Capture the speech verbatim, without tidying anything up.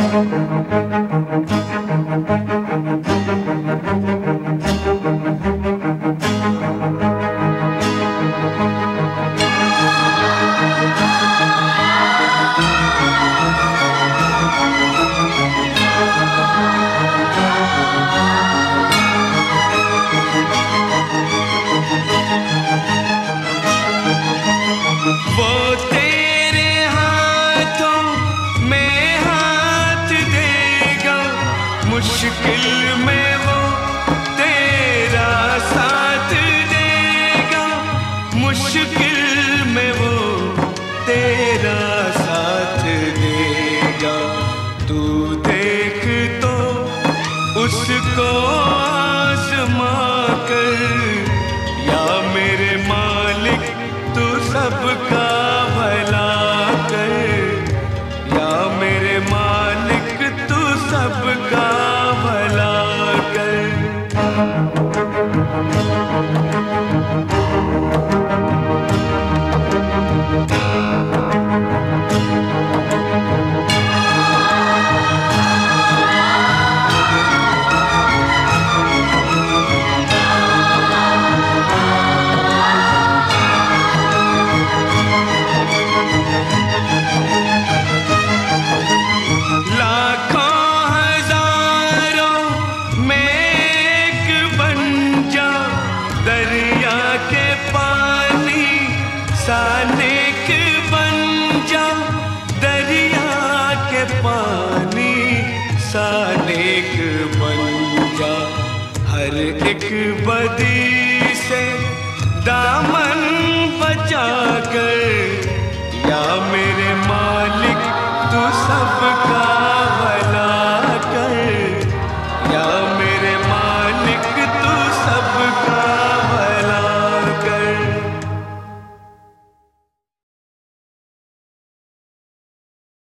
वो तेरे हाथों में हाथ देगा, मुश्किल में वो तेरा साथ देगा, मुश्किल में वो तेरा साथ देगा। तू देख तो उसको आज़मा कर, या मेरे मालिक तू सबका भला कर, या मेरे मालिक तू सबका भला कर। सानिक बन जा दरिया के पानी, सानिक बन जा। हर एक बदी से दामन बचा कर, या मेरे मालिक तू सबका